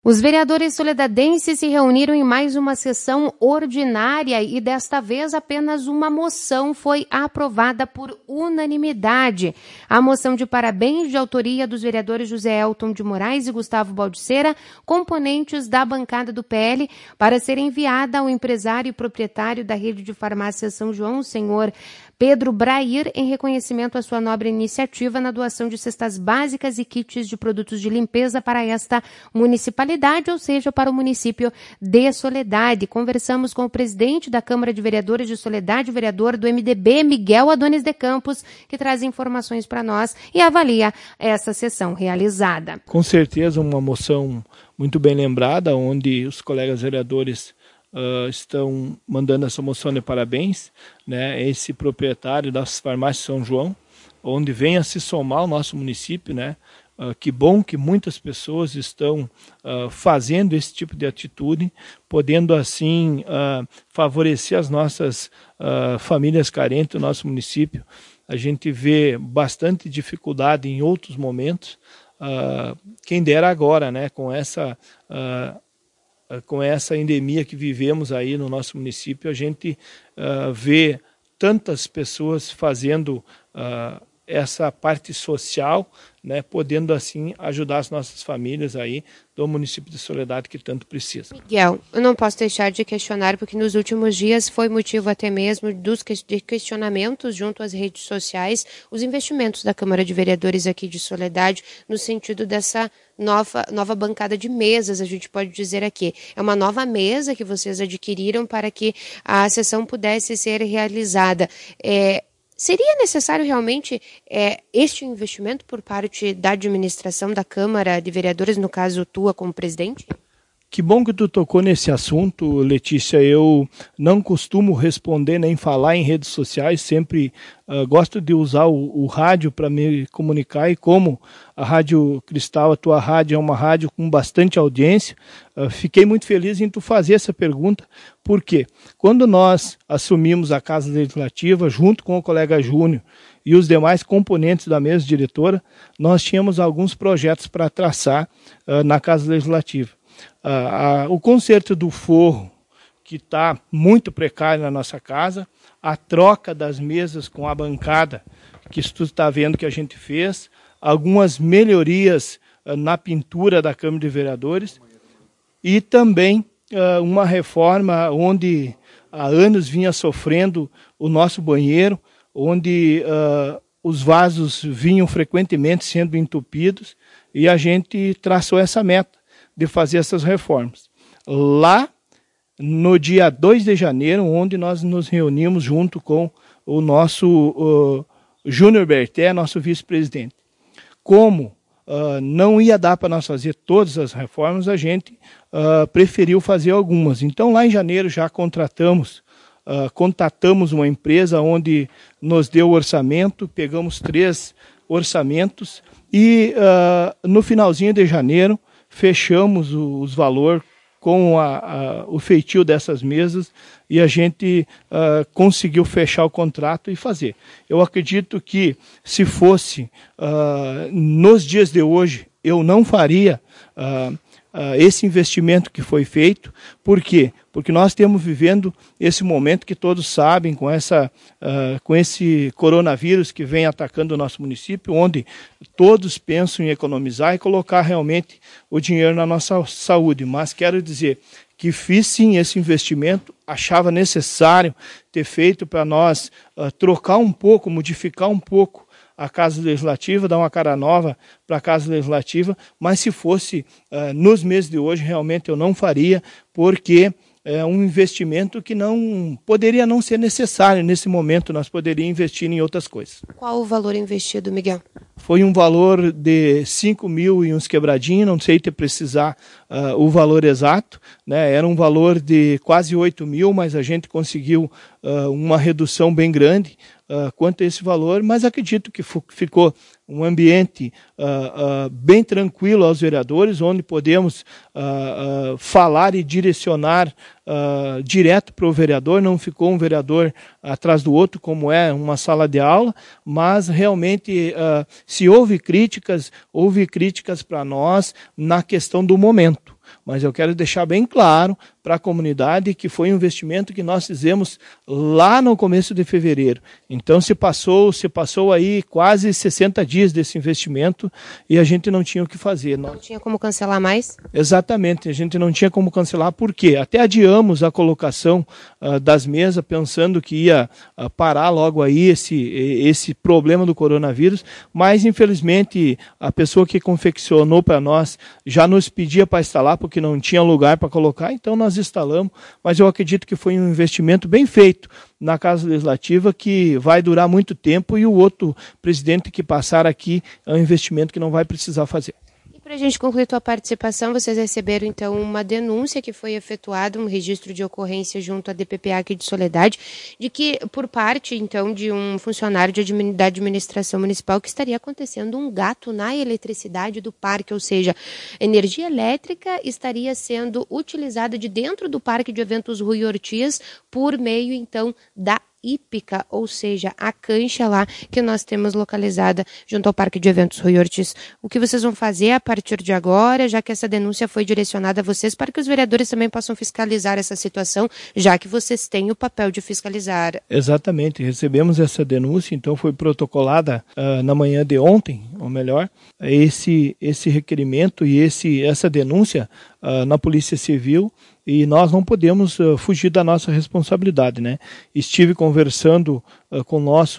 Os vereadores soledadenses se reuniram em mais uma sessão ordinária e desta vez apenas uma moção foi aprovada por unanimidade. A moção de parabéns de autoria dos vereadores José Elton de Moraes e Gustavo Baldiceira, componentes da bancada do PL, para ser enviada ao empresário e proprietário da rede de farmácia São João, o senhor Pedro Brair, em reconhecimento à sua nobre iniciativa na doação de cestas básicas e kits de produtos de limpeza para esta municipalidade, ou seja, para o município de Soledade. Conversamos com o presidente da Câmara de Vereadores de Soledade, o vereador do MDB, Miguel Adonis de Campos, que traz informações para nós e avalia essa sessão realizada. Com certeza uma moção muito bem lembrada, onde os colegas vereadores estão mandando essa moção de parabéns, né, esse proprietário das farmácias São João, onde vem a se somar ao nosso município, né? Que bom que muitas pessoas estão fazendo esse tipo de atitude, podendo assim favorecer as nossas famílias carentes do nosso município. A gente vê bastante dificuldade em outros momentos, quem dera agora, né, com essa endemia que vivemos aí no nosso município, a gente vê tantas pessoas fazendo essa parte social, né, podendo assim ajudar as nossas famílias aí do município de Soledade que tanto precisa. Miguel, eu não posso deixar de questionar, porque nos últimos dias foi motivo até mesmo de questionamentos junto às redes sociais, os investimentos da Câmara de Vereadores aqui de Soledade, no sentido dessa nova bancada de mesas, a gente pode dizer aqui. É uma nova mesa que vocês adquiriram para que a sessão pudesse ser realizada. Seria necessário realmente este investimento por parte da administração da Câmara de Vereadores, no caso tua como presidente? Que bom que tu tocou nesse assunto, Letícia. Eu não costumo responder nem falar em redes sociais, sempre gosto de usar o rádio para me comunicar, e como a Rádio Cristal, a tua rádio, é uma rádio com bastante audiência, fiquei muito feliz em tu fazer essa pergunta, porque quando nós assumimos a Casa Legislativa, junto com o colega Júnior e os demais componentes da mesa diretora, nós tínhamos alguns projetos para traçar na Casa Legislativa. O conserto do forro, que está muito precário na nossa casa, a troca das mesas com a bancada, que tu está vendo que a gente fez, algumas melhorias na pintura da Câmara de Vereadores e também uma reforma onde há anos vinha sofrendo o nosso banheiro, onde os vasos vinham frequentemente sendo entupidos, e a gente traçou essa meta de fazer essas reformas. Lá, no dia 2 de janeiro, onde nós nos reunimos junto com o nosso Júnior Berté, nosso vice-presidente. Como não ia dar para nós fazer todas as reformas, a gente preferiu fazer algumas. Então, lá em janeiro, já contatamos uma empresa onde nos deu o orçamento, pegamos 3 orçamentos e no finalzinho de janeiro, fechamos os valores com o feitio dessas mesas e a gente conseguiu fechar o contrato e fazer. Eu acredito que se fosse nos dias de hoje, eu não faria esse investimento que foi feito. Por quê? Porque nós estamos vivendo esse momento que todos sabem, com esse coronavírus que vem atacando o nosso município, onde todos pensam em economizar e colocar realmente o dinheiro na nossa saúde. Mas quero dizer que fiz sim esse investimento, achava necessário ter feito para nós trocar um pouco, modificar um pouco a Casa Legislativa, dar uma cara nova para a Casa Legislativa, mas se fosse nos meses de hoje, realmente eu não faria, porque é um investimento que poderia não ser necessário nesse momento, nós poderíamos investir em outras coisas. Qual o valor investido, Miguel? Foi um valor de 5 mil e uns quebradinhos, não sei te precisar o valor exato, né? Era um valor de quase 8 mil, mas a gente conseguiu uma redução bem grande quanto a esse valor, mas acredito que ficou um ambiente bem tranquilo aos vereadores, onde podemos falar e direcionar direto para o vereador, não ficou um vereador atrás do outro, como é uma sala de aula, mas realmente se houve críticas para nós na questão do momento. mas eu quero deixar bem claro para a comunidade que foi um investimento que nós fizemos lá no começo de fevereiro. Então se passou aí quase 60 dias desse investimento e a gente não tinha o que fazer. Não tinha como cancelar mais? Exatamente, a gente não tinha como cancelar, por quê? Até adiamos a colocação das mesas, pensando que ia parar logo aí esse problema do coronavírus, mas infelizmente a pessoa que confeccionou para nós já nos pedia para instalar, porque não tinha lugar para colocar, então nós instalamos, mas eu acredito que foi um investimento bem feito na Casa Legislativa, que vai durar muito tempo, e o outro presidente que passar aqui é um investimento que não vai precisar fazer. Para a gente concluir a participação, vocês receberam então uma denúncia que foi efetuada, um registro de ocorrência junto à DPPA aqui de Soledade, de que por parte então de um funcionário da administração municipal que estaria acontecendo um gato na eletricidade do parque, ou seja, energia elétrica estaria sendo utilizada de dentro do Parque de Eventos Rui Ortiz por meio então da hípica, ou seja, a cancha lá que nós temos localizada junto ao Parque de Eventos Rui Ortiz. O que vocês vão fazer a partir de agora, já que essa denúncia foi direcionada a vocês, para que os vereadores também possam fiscalizar essa situação, já que vocês têm o papel de fiscalizar? Exatamente, recebemos essa denúncia, então foi protocolada na manhã de ontem, ou melhor, esse requerimento e essa denúncia na Polícia Civil, e nós não podemos fugir da nossa responsabilidade, né? Estive conversando com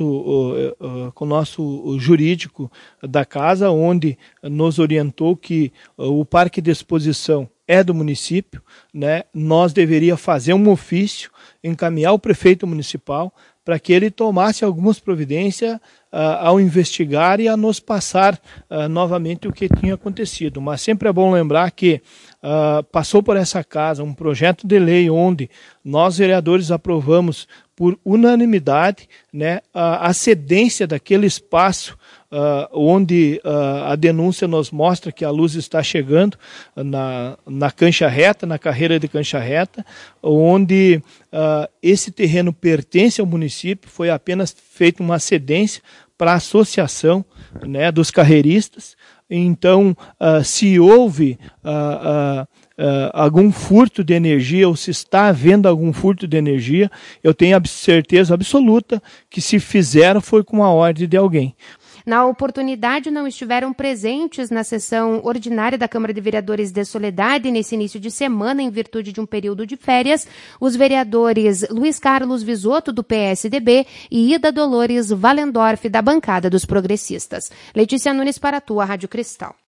o nosso jurídico da casa, onde nos orientou que o parque de exposição é do município, né? Nós deveríamos fazer um ofício, encaminhar o prefeito municipal para que ele tomasse algumas providências ao investigar e a nos passar novamente o que tinha acontecido. Mas sempre é bom lembrar que passou por essa casa um projeto de lei onde nós, vereadores, aprovamos por unanimidade, né, a cedência daquele espaço onde a denúncia nos mostra que a luz está chegando na cancha reta, na carreira de cancha reta, onde esse terreno pertence ao município, foi apenas feita uma cedência para a associação, né, dos carreiristas. Então, se houve algum furto de energia, ou se está havendo algum furto de energia, eu tenho certeza absoluta que se fizeram foi com a ordem de alguém. Na oportunidade, não estiveram presentes na sessão ordinária da Câmara de Vereadores de Soledade nesse início de semana, em virtude de um período de férias, os vereadores Luiz Carlos Visoto, do PSDB, e Ida Dolores Valendorf, da bancada dos progressistas. Letícia Nunes para a tua Rádio Cristal.